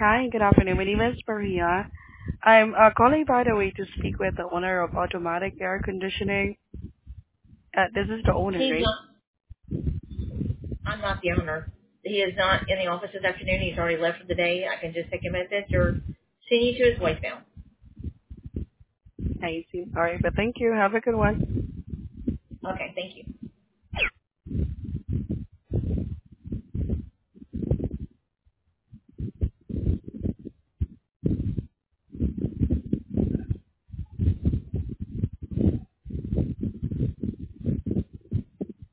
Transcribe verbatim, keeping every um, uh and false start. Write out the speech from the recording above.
Hi, good afternoon. My name is Maria. I'm uh, calling by the way to speak with the owner of automatic air conditioning. Uh, this is the owner, He's right? not. I'm not the owner. He is not in the office this afternoon. He's already left for the day. I can just take a message or send you to his voicemail. I see. All right, but thank you. Have a good one. Okay, thank you.